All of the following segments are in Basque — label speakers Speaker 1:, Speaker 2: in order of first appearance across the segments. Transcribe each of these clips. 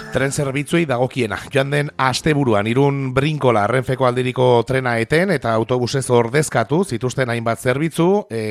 Speaker 1: Tren zerbitzuei dagokiena. Joan den asteburuan Irun Brinkola Renfeko aldiriko trena eten eta autobusez ordezkatu zituzten hainbat zerbitzu,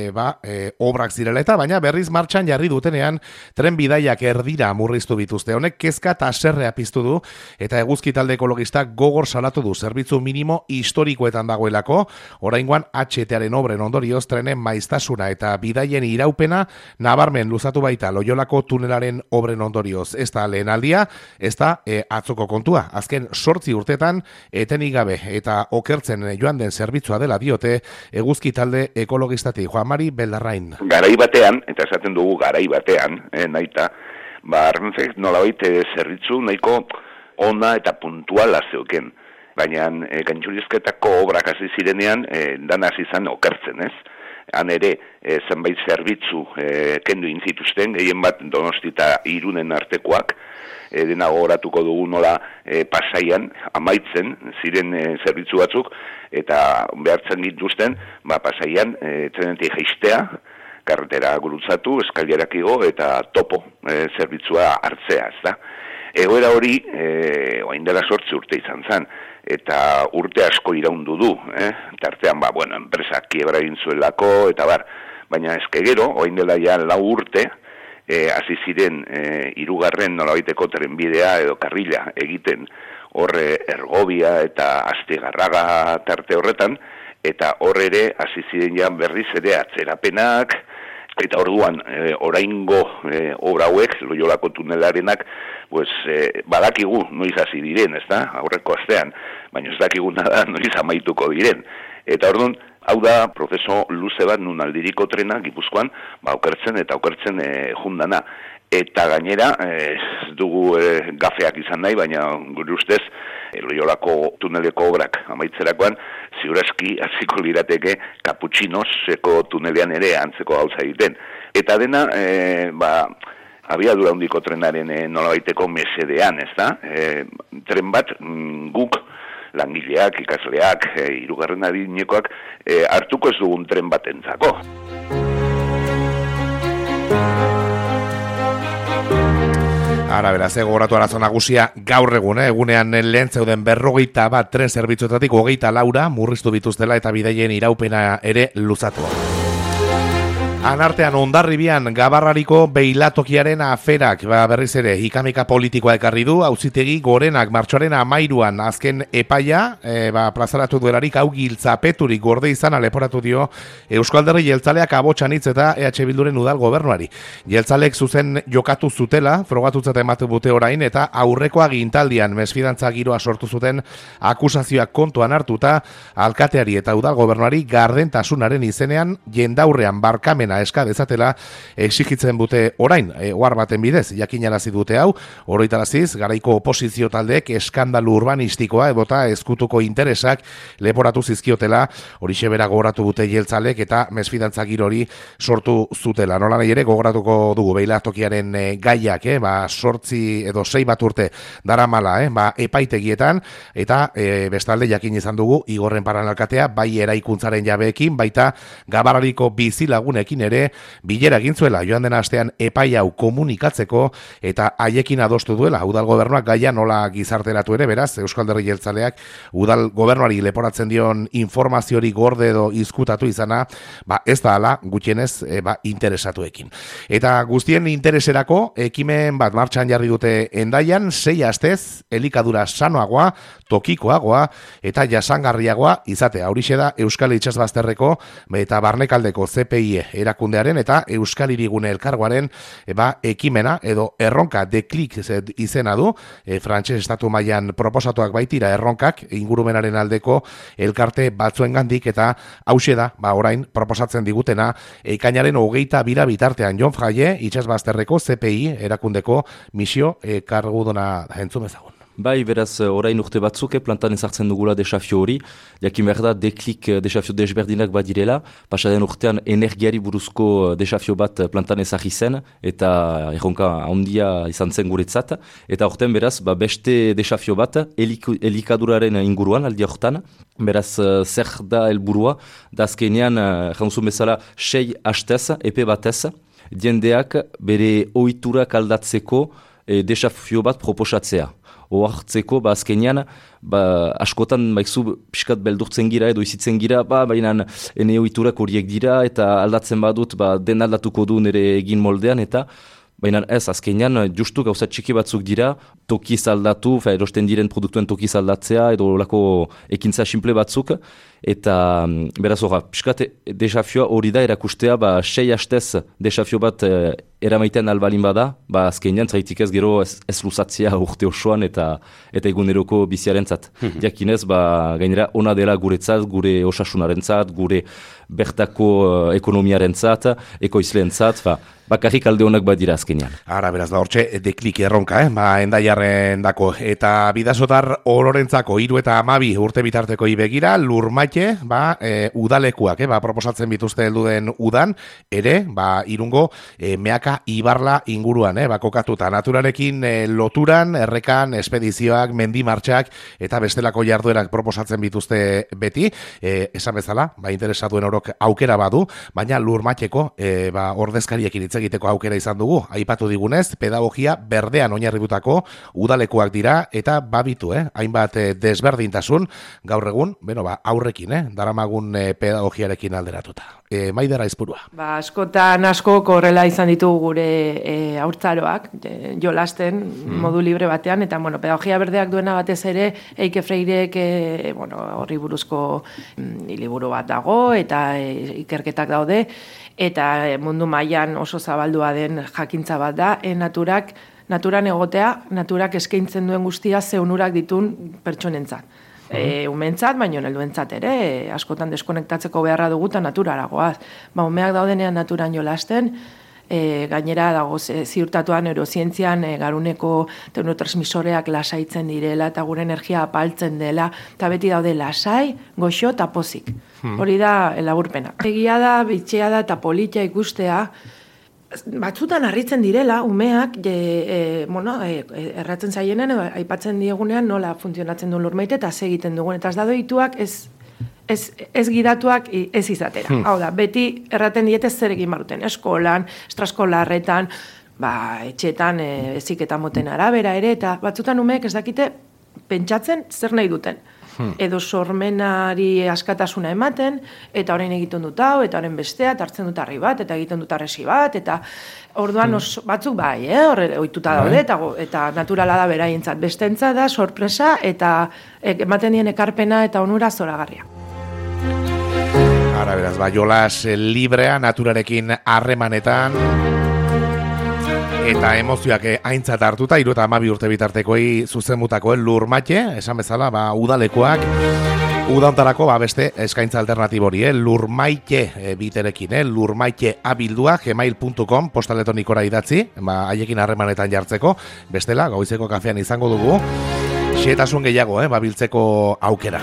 Speaker 1: obrak zirela eta baina berriz martxan jarri dutenean tren bidaiak erdira murriztu bituzte. Honek kezka eta haserrea piztu du eta eguzki talde ekologistak gogor salatu du zerbitzu minimo historikoetan dagoelako. Oraingoan HTaren obren ondorioz trenen maiztasuna eta bidaien iraupena nabarmen luzatu baita Loiolako tunelaren obren ondorioz. Ez da lehenaldia, ez da atzoko kontua. Azken 8 urtetan etenik gabe eta okertzen joan den zerbitzua dela diote eguzki talde ekologistatik. Juan Mari Beldarrain.
Speaker 2: Garai batean, eta esaten dugu garai batean, nahita, Renfek nolabait zerbitzu nahiko ona eta puntuala zeuken. Baina gaintxurizketako obrak hasi zirenean, dan hasi izan okertzen, ez? Han ere, zenbait zerbitzu kendu intzituzten, gehien bat Donosti eta Irunen artekoak, dena gogoratuko dugu nola Pasaian, amaitzen ziren zerbitzu batzuk, eta behartzen dituzten, Pasaian trenetik jaistea, karretera gurutzatu, eskailerak igo, eta topo zerbitzua hartzea, ez da. Egoera hori, oain dela 8 urte izan zen, eta urte asko iraundu du, tartean, enpresak kiebra egin zuelako, eta baina eskegero, oain dela ja 4 urte, hasi ziren hirugarren nolabaiteko trenbidea edo karrila egiten horre Ergobia eta Astigarraga tarte horretan, eta horre ere hasi ziren ja berriz ere atzerapenak, eta orduan oraingo obra hauek, Loiolako tunelarenak, badakigu noiz hasi diren, ezta? Aurreko astean, baina ez dakigu nada noiz amaituko diren. Eta orduan, hau da prozeso luze bat nun aldiriko trena Gipuzkoan, okertzen eta okertzen jundana. Eta gainera, ez dugu gafeak izan nahi, baina gure ustez, Loiolako tuneleko obrak amaitzerakoan, ziurazki hasiko lirateke Kaputxinoseko tunelean ere antzeko gauza egiten. Eta dena, abiadura handiko trenaren nolabaiteko mesedean, ez da? Tren bat guk, langileak, ikasleak, hirugarren adinekoak, hartuko ez dugun tren batentzako.
Speaker 1: Ara beraz, gogoratu arazo nagusia gaur egunean lehen zeuden 51 tren zerbitzuetatik 24 murriztu bituztela eta bidaien iraupena ere luzatu. Anartean Hondarribian Gabarrariko beilatokiaren aferak berriz ere hikamika politikoa ekarri du, auzitegi gorenak martxoaren 13an azken epaia plazaratu duelarik hau giltzapeturik gorde izan leporatu dio Eusko Alderdi Jeltzaleak Abotsanitz eta EH Bilduren udal gobernuari. Jeltzalek zuzen jokatu zutela, frogatutzat ematu dute orain eta aurreko agintaldian mesfidantza giroa sortu zuten akusazioak kontuan hartuta alkateari eta udal gobernuari gardentasunaren izenean jendaurrean barkamen eska dezatela exigitzen dute orain, ohar baten bidez, jakinarazi dute hau, oroitaraziz, garaiko oposizio taldeek eskandalu urbanistikoa edota ezkutuko interesak leporatu zizkiotela, horixe bera gogoratu dute Jeltzalek eta mesfidantza girori sortu zutela. Nola nahi ere gogoratuko dugu beilatokiaren gaiak, 8 edo 6 bat urte daramala, epaitegietan, eta bestalde jakin izan dugu, Igorren Paranalkatea, bai eraikuntzaren jabeekin, baita Gabarrariko bizilagunekin ere bilera egin zuela joan den astean epai hau komunikatzeko eta haiekin adostu duela udal gobernuak gaia nola gizarteratu ere, beraz Euskal Alderdi Jeltzaleak udal gobernuari leporatzen dion informaziori gorde edo izkutatu izana, ez da hala gutxienez interesatuekin. Eta guztien intereserako ekimen bat martxan jarri dute Hendaian 6 astez elikadura sanoagoa, tokikoagoa eta jasangarriagoa izatea. Horixe da Euskal Itsasbazterreko eta Barnekaldeko CPI erakundearen eta Euskal Hirigune elkargoaren ekimena edo erronka deklik izena du, frantses estatu mailan proposatuak baitira erronkak ingurumenaren aldeko elkarte batzuengandik eta hauxe da, orain proposatzen digutena ekainaren 22 bitartean Jon Fraile Itsasbazterreko CPI erakundeko misio karguduna entzun ezagun.
Speaker 3: Bai, beraz, orain urte batzuk plantan ezartzen dugula desafio hori, jakin behar da deklik desafio desberdinak badirela, pasaden urtean energiari buruzko desafio bat plantan ezarri zen, eta erronka handia izan zen guretzat, eta urtean beraz, beste desafio bat elikaduraren inguruan aldi horretan, beraz, zer da helburua, da azkenean, jaunzun bezala, 6 hastez, epe batez, jendeak bere ohiturak aldatzeko desafio bat proposatzea. Oartzeko, azkenean, askotan baizu piskat beldurtzen gira edo izitzen gira, baina ene ohiturak horiek dira eta aldatzen badut den aldatuko du nire egin moldean eta baina ez, azkenean, justu gauza txiki batzuk dira, tokiz aldatu, erosten diren produktuen tokiz aldatzea, edo lako ekintza simple batzuk, eta beraz horra, piskat desafioa hori da erakustea, 6 hastez desafio bat eramaiten albalin bada, azkenean traitik ez gero ez luzatzea urte osoan eta eguneroko biziarentzat. Diakinez, gainera ona dela guretzat, gure osasunarentzat, gure bertako ekonomiarentzat, ekoizleentzat, bakarrik alde honak badira azkenean.
Speaker 1: Ara, beraz da, hortxe deklik erronka, endaiarren dako. Eta bidasotar ororentzako 3 eta 12 urte bitarteko begira, lurmaite, udalekuak, proposatzen bituzte heldu den udan, ere, Irungo, Meaka Ibarla inguruan, kokatuta naturarekin loturan, errekan, espedizioak, mendimartxak, eta bestelako jarduerak proposatzen bituzte beti, esan bezala, interesatuen orok aukera badu, baina lurmaiteko, ordezkariekin hitz egiteko aukera izan dugu, aipatu digunez, pedagogia berdean oinarritutako udalekuak dira, eta babitu, hainbat desberdintasun, gaur egun, aurrekin, daramagun pedagogiarekin alderatuta. Maider Aizpurua.
Speaker 4: Askotan asko horrela izan ditugu gure haurtzaroak, jolasten modu libre batean, eta pedagogia berdeak duena batez ere, Eike Freirek horri buruzko liburu bat dago, eta ikerketak daude, eta mundu mailan oso zabaldua den jakintza bat da, naturan egotea, naturak eskaintzen duen guztia ze onurak ditun pertsonentzat. Umentzat, baino helduentzat ere, askotan deskonektatzeko beharra dugu eta naturara goaz. Umeak daudenean naturan jolasten, gainera dago ziurtatuan neurozientzian garuneko neurotransmisoreak lasaitzen direla eta gure energia apaltzen dela, eta beti daude lasai, goxo eta pozik. Hori da laburpena. Egia da, bitxea da eta politia ikustea, batzutan harritzen direla, umeak, erratzen zaienen, aipatzen diegunean nola funtzionatzen duen lurmaite eta ze egiten dugun. Eta ez da doituak ez gidatuak ez izatera. Hau da, beti erraten diete zer egin baruten, eskolan, estraskolarretan, etxetan, eziketan moten arabera ere, eta batzutan umeek ez dakite pentsatzen zer nahi duten. Edo sormenari askatasuna ematen, eta orain egiten dut hau, eta orain bestea, eta hartzen dut harri bat, eta egiten dut arresi bat, eta orduan batzuk horre ohituta daude, eta naturala da beraientzat bestentzat da, sorpresa, eta ematen dien ekarpena eta onura zoragarria.
Speaker 1: Ara beraz, jolas librea, naturarekin harremanetan, eta emozioak aintzat hartuta, 3 eta 12 urte bitartekoi zuzenbutako lurmaite, esan bezala, udalekoak, udantarako beste eskaintza alternatibori, lurmaite biterekin, lurmaite abildua, gmail.com, postaletonikora idatzi, haiekin harremanetan jartzeko, bestela, goizeko kafean izango dugu, xetasun gehiago, biltzeko aukera.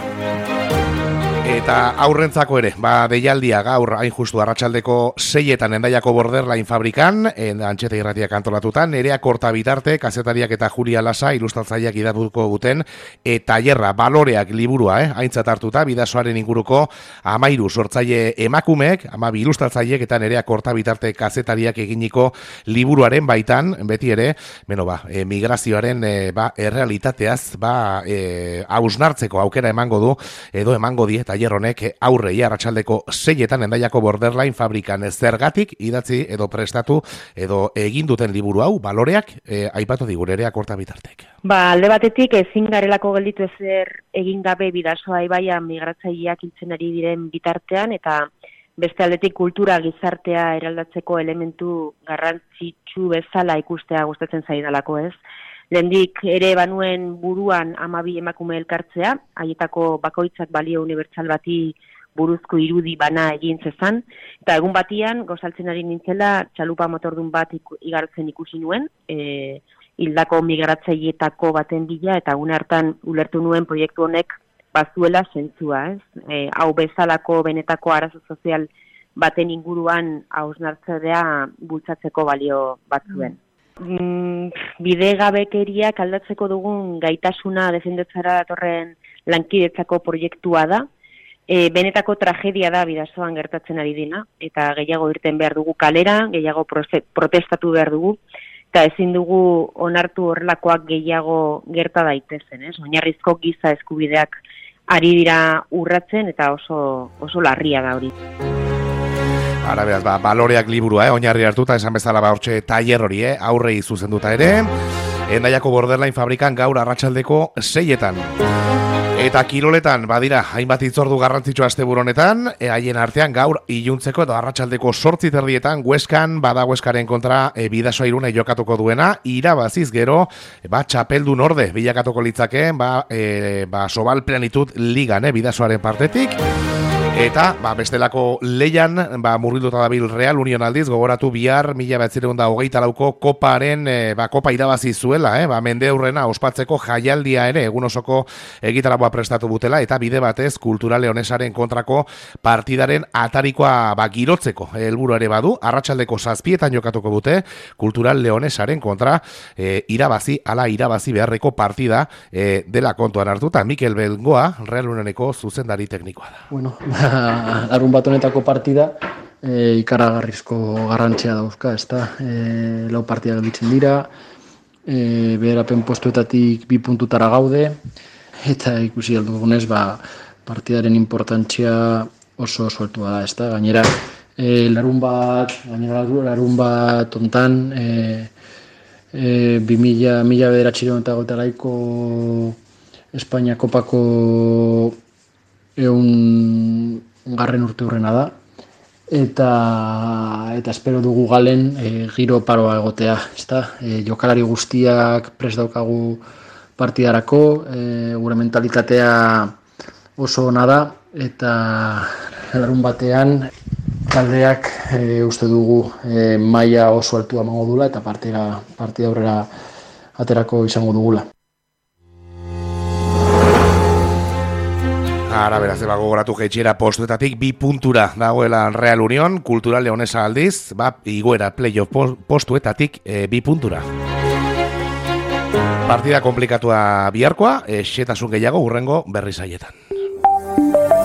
Speaker 1: Eta aurrentzako ere, deialdia gaur hain justu arratsaldeko 6etan Endaiako Borderline fabrikan, Antxeta Irratiak antolatuta, Nerea Korta bitarte, kazetariak eta Julia Lasa, ilustratzaileak idatuko duten, tailerra, baloreak liburua, aintzat hartuta, bidasoaren inguruko 13 sortzaile emakumeek, 12 ilustratzaileek eta Nerea Korta bitarte kazetariak eginiko liburuaren baitan, beti ere, migrazioaren errealitateaz, hausnartzeko aukera emango du, edo emango die, tailer honek aurrei arratsaldeko 6etan Endaiako Borderline fabrikan zergatik idatzi edo prestatu edo egin duten liburu hau, baloreak, aipatu digu Nerea Korta bitartek.
Speaker 5: Alde batetik ezin garelako gelditu ezer egin gabe bidasoa ibaian migratzaileak hiltzen ari diren bitartean, eta beste aldetik kultura gizartea eraldatzeko elementu garrantzitsu bezala ikustea gustatzen zaidalako, ez? Lehendik ere banuen buruan 12 emakume elkartzea, haietako bakoitzak balio unibertsal bati buruzko irudi bana egin zezan, eta egun batian gozaltzen ari nintzela txalupa motordun bat igarotzen ikusi nuen, hildako migratzaileetako baten bila, eta egun hartan ulertu nuen proiektu honek bazuela zentzua, ez? Hau bezalako benetako arazo sozial baten inguruan hausnartzea bultzatzeko balio batzuen. Bidegabekeriak aldatzeko dugun gaitasuna defendatzera datorren lankidetzako proiektua da. Benetako tragedia da bidasoan gertatzen ari dena, eta gehiago irten behar dugu kalera, gehiago protestatu behar dugu, eta ezin dugu onartu horrelakoak gehiago gerta daitezen, oinarrizko giza eskubideak ari dira urratzen eta oso larria da hori.
Speaker 1: Ara beraz, baloreak liburua, oinarri hartuta, esan bezala hortxe tailer hori, aurrei zuzenduta ere, Hendaiako Borderline fabrikan gaur arratsaldeko 6etan. Eta kiroletan, badira, hainbat hitzordu garrantzitsu asteburu honetan, haien artean gaur iluntzeko edo arratsaldeko 8:30 Hueskan, Hueskaren kontra Bidasoa Irune jokatuko duena, irabaziz gero, txapeldun orde bilakatuko litzake, Sobal Plenitud Ligan, Bidasoaren partetik. Eta, bestelako leian, murgilduta dabil Real Union aldiz, gogoratu bihar, 1924ko koparen, kopa irabazi zuela, mende aurrena ospatzeko jaialdia ere, egun osoko egitaragoa prestatu butela, eta bide batez, Kultura Leonesaren kontrako partidaren atarikoa girotzeko helburu ere badu, arratsaldeko 7etan jokatuko dute, Kultura Leonesaren kontra irabazi beharreko partida dela kontuan hartuta. Mikel Bengoa, Real Unioneko zuzendari teknikoa da.
Speaker 6: Bueno, larun bat honetako partida ikaragarrizko garrantzia dauzka, ezta? 4 partida gelditzen dira, beherapen postuetatik 2 puntutara gaude, eta ikusi aldugunez, partidaren importantzia oso altua da, ezta? Gainera, larun bat ontan, 2009ko Espainia Kopako garren urte hurrena da, eta espero dugu galen giro paroa egotea, ezta? Jokalari guztiak prest daukagu partidarako, gure mentalitatea oso ona da, eta larun batean taldeak uste dugu maila oso altua emango dula, eta partida aurrera aterako izango dugula.
Speaker 1: Ara beraz, gogoratu jaitxiera postuetatik 2 puntura dagoela Real Union, Kultura Leonesa aldiz, igoera playoff postuetatik 2 puntura. Partida komplikatua biharkoa, xetasun gehiago hurrengo berri saietan.